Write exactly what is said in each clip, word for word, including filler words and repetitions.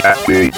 Cat beat.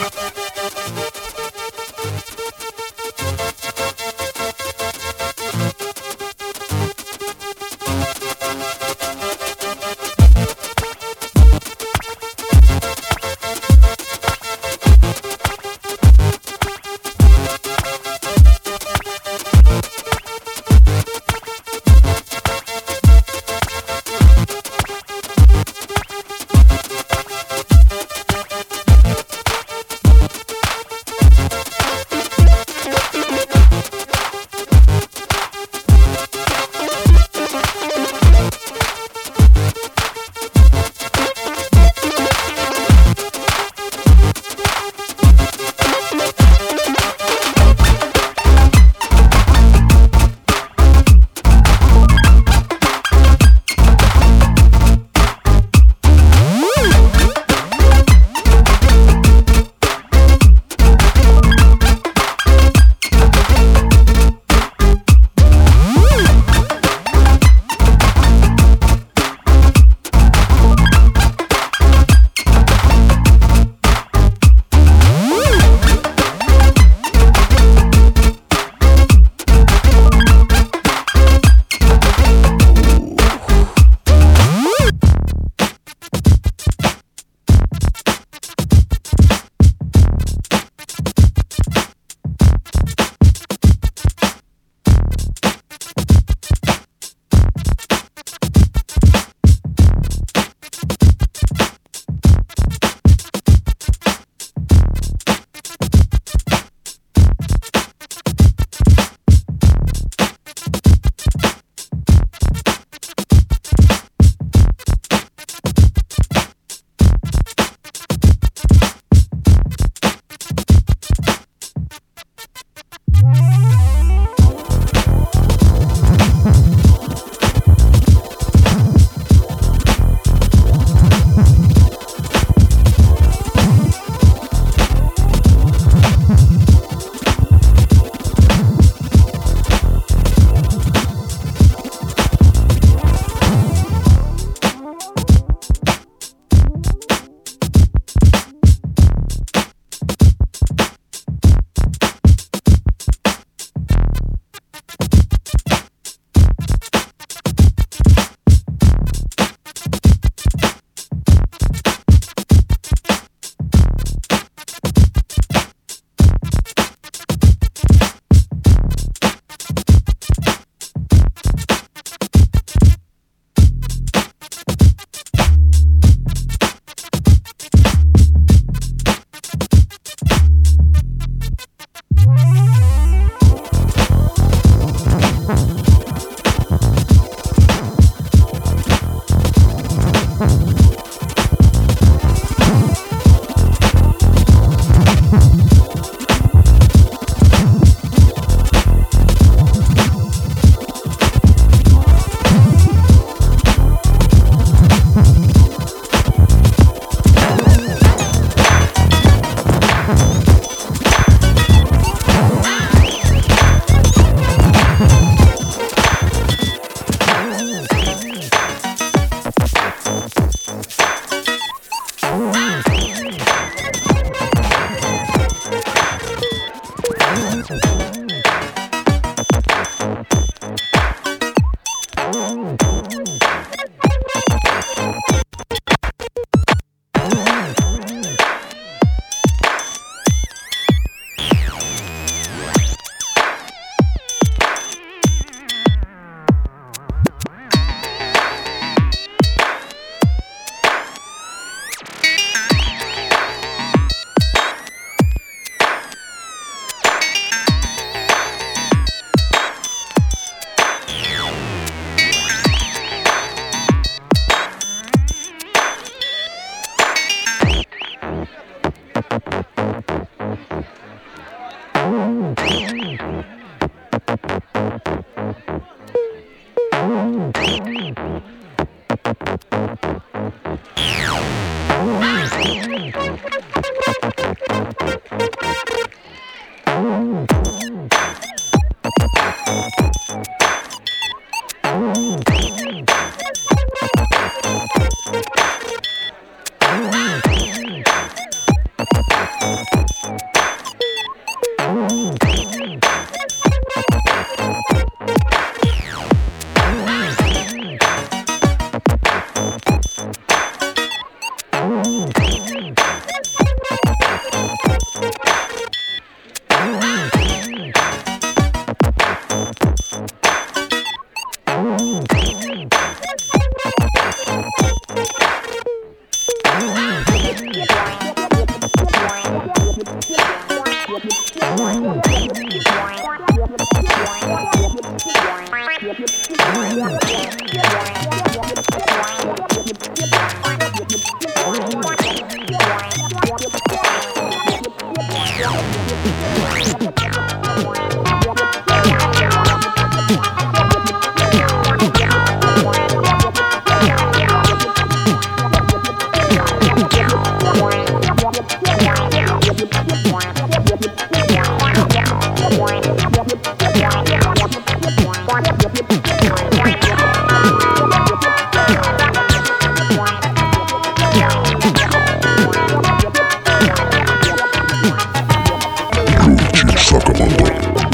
Sacramento.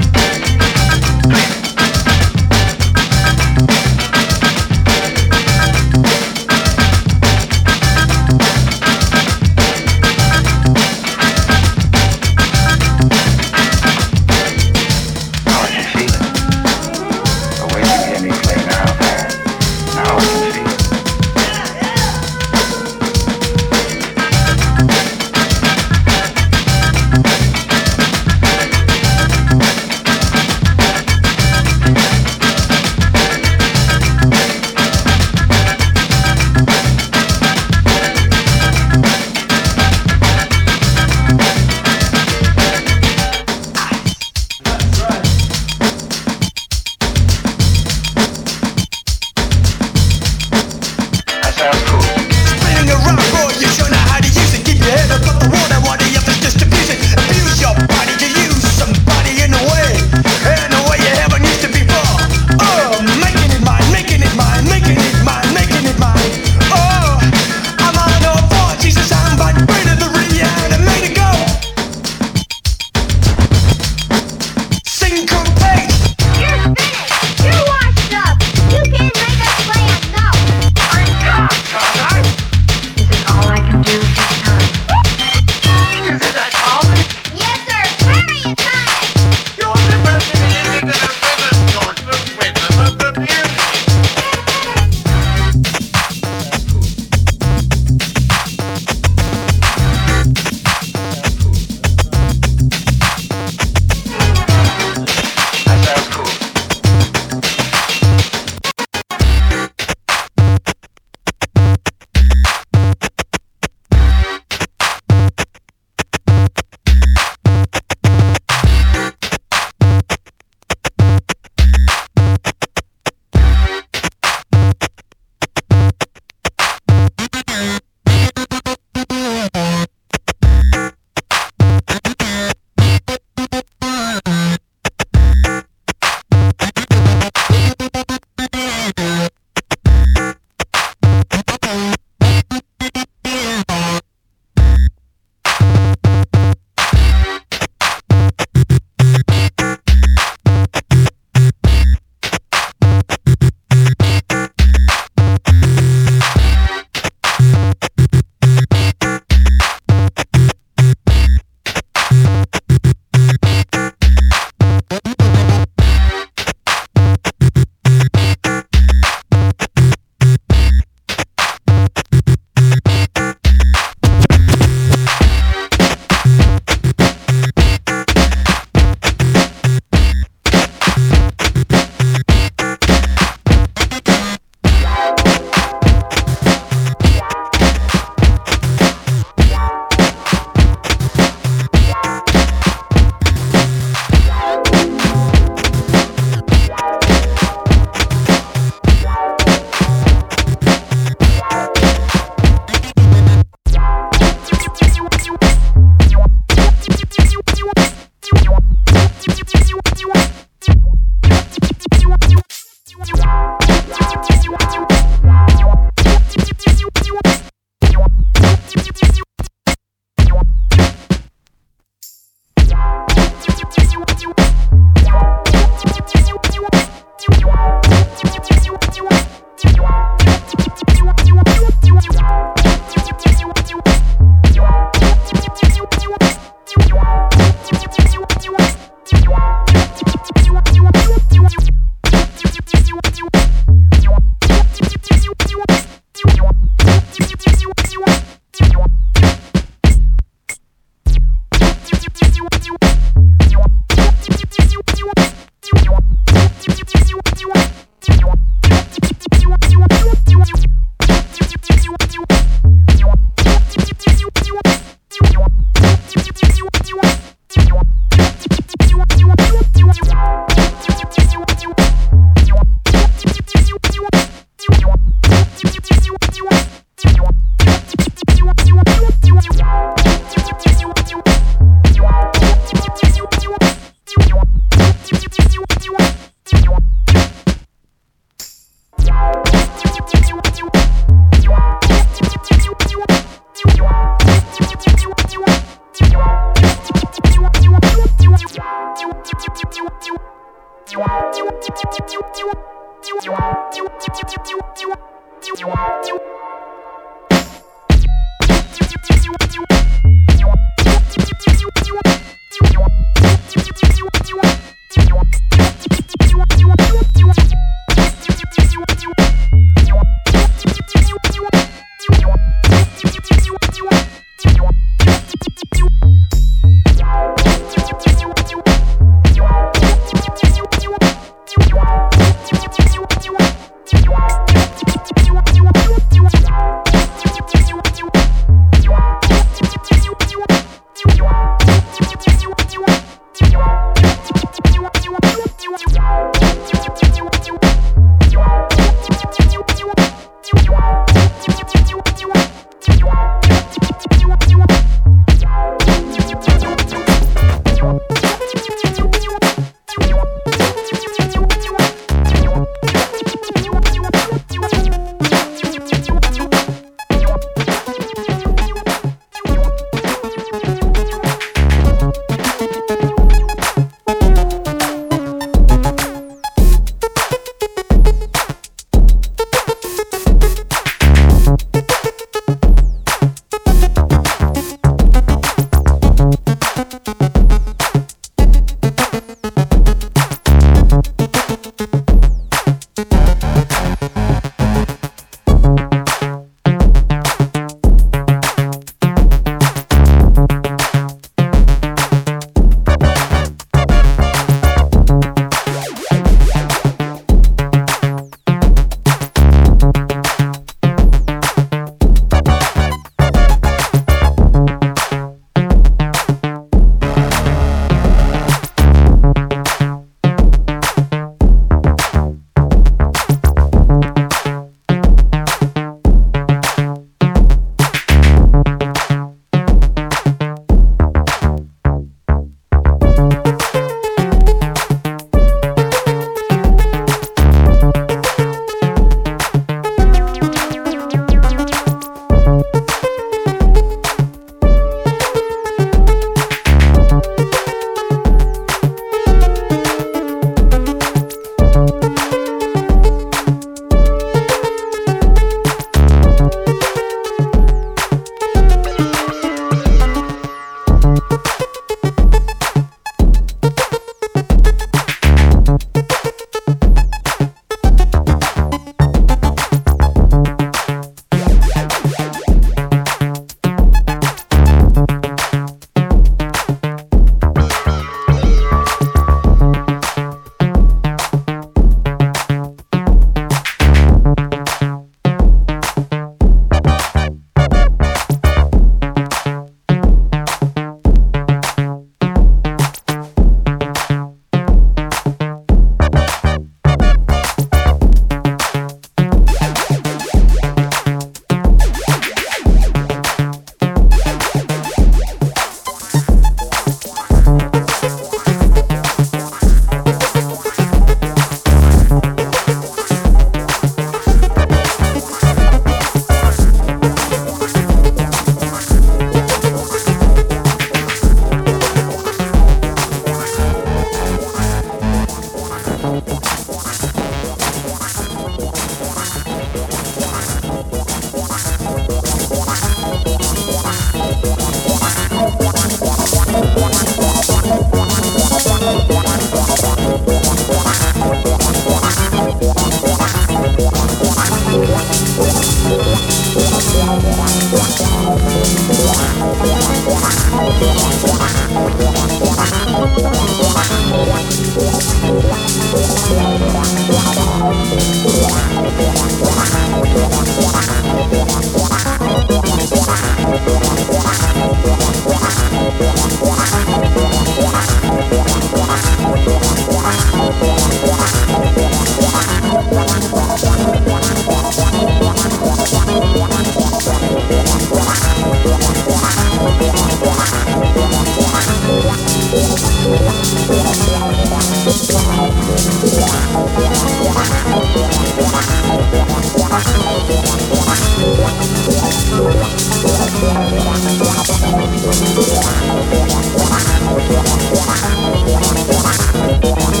We'll be right back.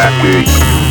that beat.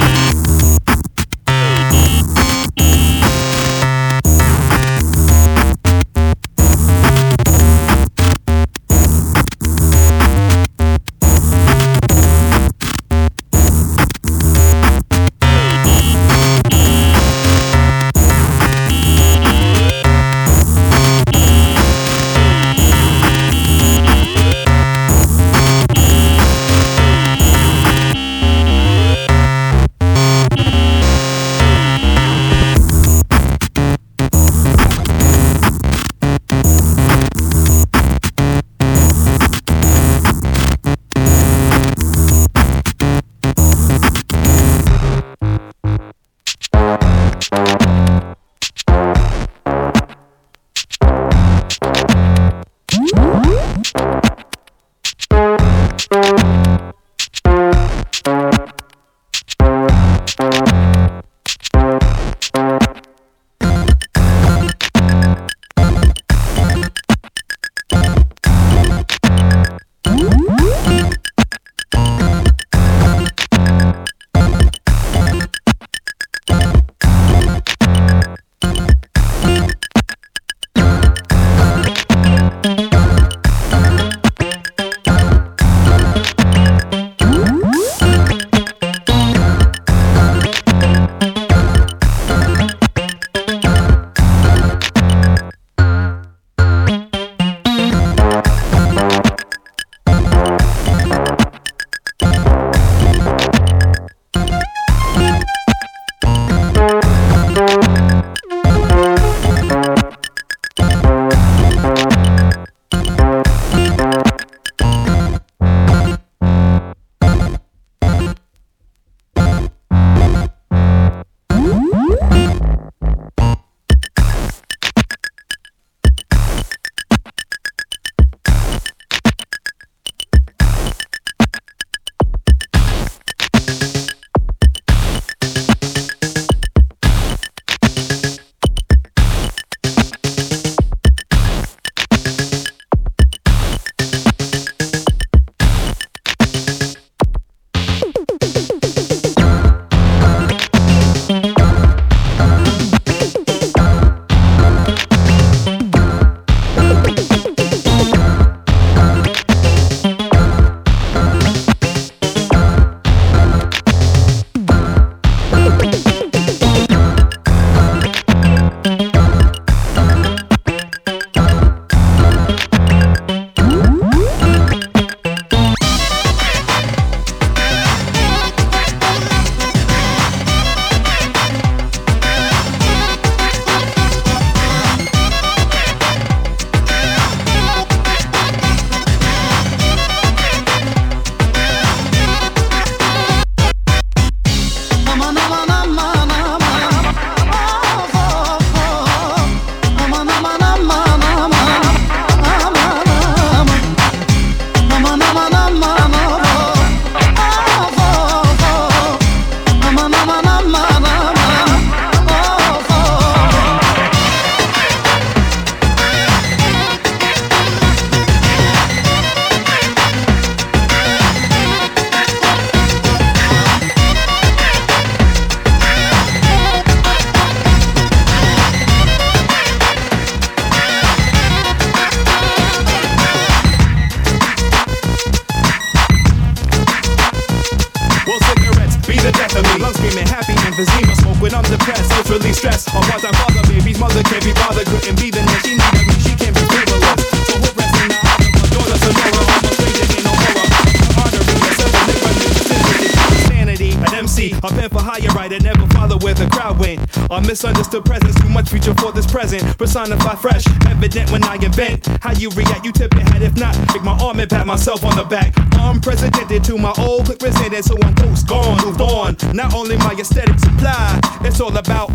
Misunderstood presence, too much future for this present. Personify fresh, evident when I invent. How you react, you tip your head. If not, take my arm and pat myself on the back. I'm presented to my old click presented, so I'm post gone, moved on. Not only my aesthetic supply, it's all about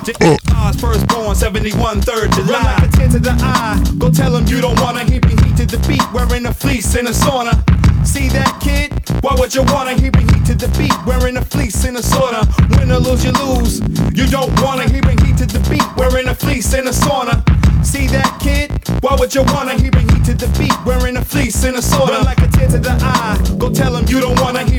J's firstborn, seventy-one third July. Run like a tear to the eye. Go tell him you don't wanna. He be heat to the beat, wearing a fleece in a sauna. See that kid? Why would you wanna? He bring heat to the beat, wearing a fleece in a sauna. Win or lose, you lose. You don't wanna. He bring heat to the beat, wearing a fleece in a sauna. See that kid? Why would you wanna? He bring heat to the beat, wearing a fleece in a sauna. Run like a tear to the eye. Go tell him you don't wanna. He bring heat to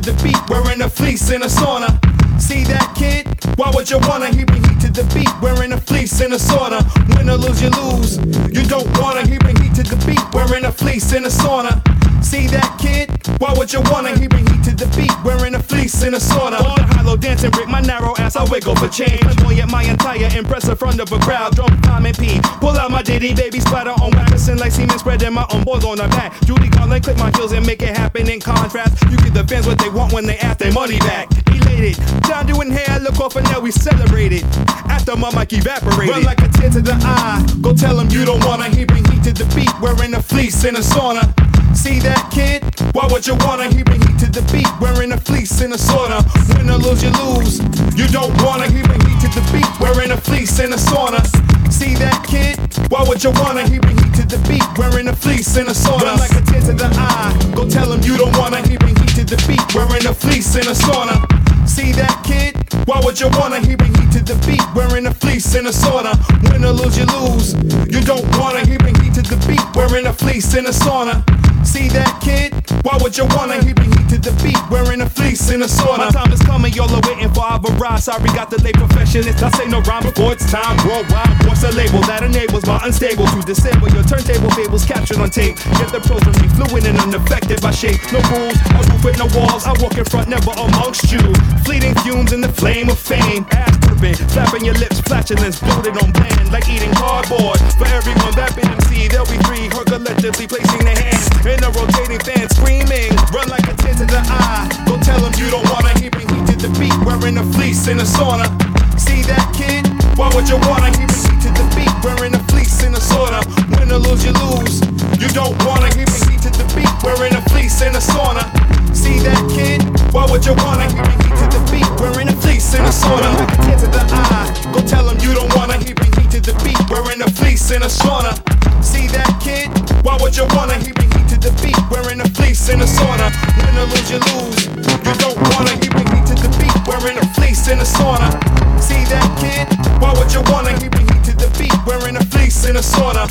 the beat, wearing a fleece in a sauna. See that kid? Why would you wanna? He bring heat to the beat, wearing a fleece in a sauna. Win or lose, you lose. You don't wanna. He bring heat to the beat, wearing a fleece in a sauna. See that kid? Why would you wanna? He bring heat to the beat, wearing a fleece in a sauna. On the hollow dancing brick, my narrow ass, I wiggle for change. Flamboyant my entire impress in front of a crowd. Drum, time, and pee. Pull out my ditty, baby, splatter on waxing like semen, spreading my own balls on her back. Judy Garland, click my heels and make it happen in contrast. You give the fans what they want when they ask their money back. Elated, down doing hair, look off and now we celebrate it. After my mic evaporated, run like a tear to the eye. Go tell him you don't wanna. He bring heat to the beat, wearing a fleece in a sauna. See that kid? Why would you wanna? He bring heat to the beat, wearing a fleece in a sauna. Win or lose, you lose. You don't wanna. He bring heat to the beat, wearing a fleece in a sauna. See that kid? Why would you wanna? He bring heat to the beat, wearing a fleece in a sauna. Run like a tear to the eye. Go tell him you don't wanna. He bring heat to the beat, wearing a fleece in a sauna. See that kid? Why would you wanna? He bring heat to the beat, wearing a fleece in a sauna. Win or lose, you lose. You don't wanna. He bring heat to the beat, wearing a fleece in a sauna. See that kid? Why would you wanna? He bring heat to the beat, wearing a fleece in a sauna. My time is coming, y'all are waiting for our barrage. Sorry, got the late professionist. I say no rhyme before it's time. Worldwide, what's a label that enables my unstable to disable your turntable fables captured on tape? Get the pros from me, fluid and unaffected by shape. No rules, I roof with no walls. I walk in front, never amongst you. Fleeting fumes in the flame of fame. Ass dripping, flapping your lips, flatulence, bloated on bland, like eating cardboard. For everyone rapping M C, there'll be three, her collectively placing their hands in a rotating fan, screaming, run like a tear to the eye. Go tell him you don't wanna. He bring heat to the beat, wearing a fleece in a sauna. See that kid? Why would you wanna? He bring heat to the beat, wearing a fleece in a sauna. Win or lose, you lose. You don't wanna. He bring heat to the beat, wearing a fleece in a sauna. See that kid? Why would you wanna? He bring heat to the beat, wearing a fleece in a sauna. Like a tear to the eye. Go tell him you don't wanna. He bring heat to the beat, wearing a fleece in a sauna. See that kid? Why would you wanna? He bring heat to the beat, wearing a fleece in a sauna. Win or lose, you lose. You don't wanna. He bring heat to the beat, wearing a fleece in a sauna. See that kid? Why would you wanna? He bring heat to the beat, wearing a fleece in a sauna.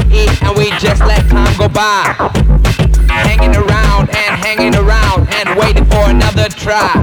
eat and we just let time go by. Hanging around and hanging around and waiting for another try.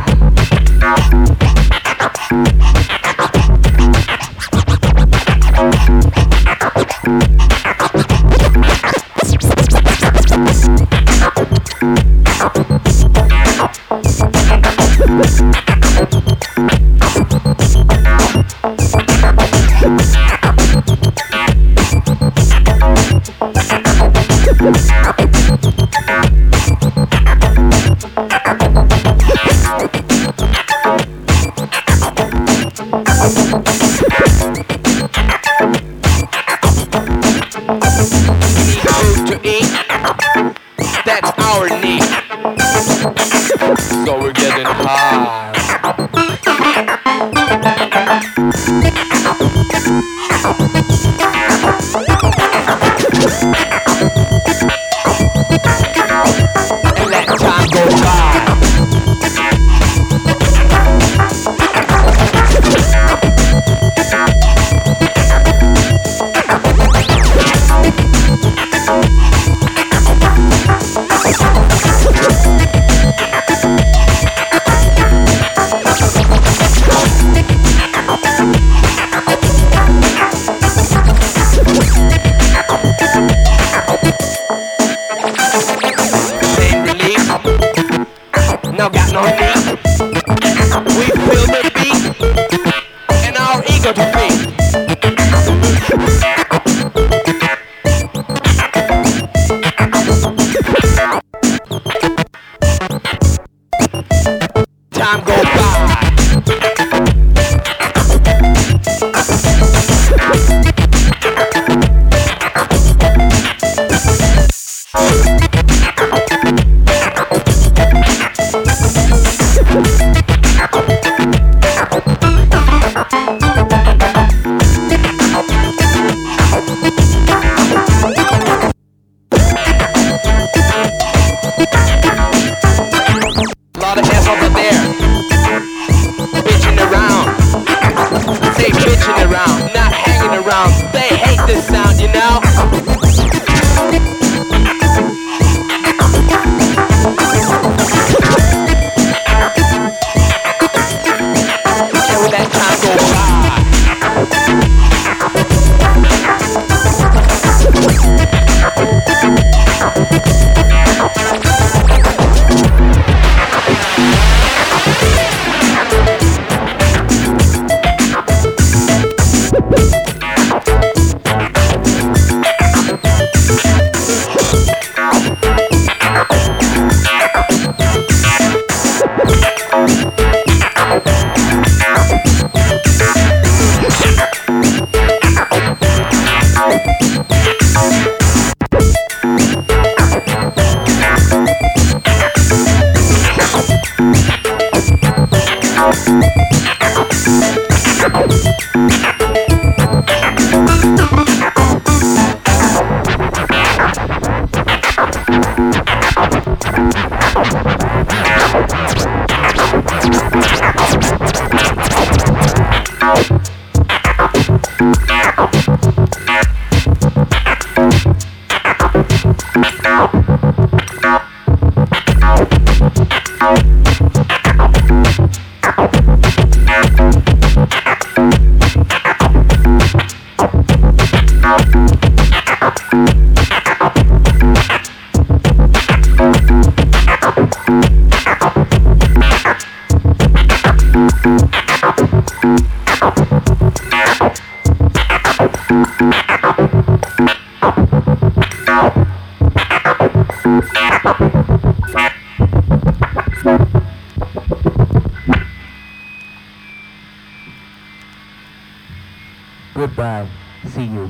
Goodbye. See you.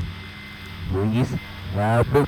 Luis Labu.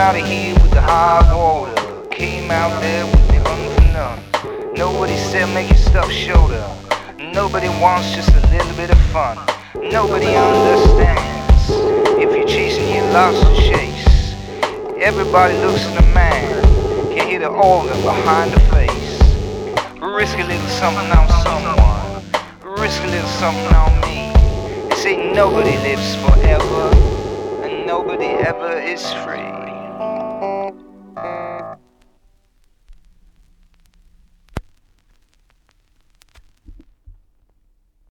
out of here with the high water. Came out there with the un for none. Nobody said make your stuff shorter. Nobody wants just a little bit of fun. Nobody understands if you're chasing your lost chase. Everybody looks at the man, can hear the organ behind the face. Risk a little something on someone, risk a little something on me. They say nobody lives forever, and nobody ever is free.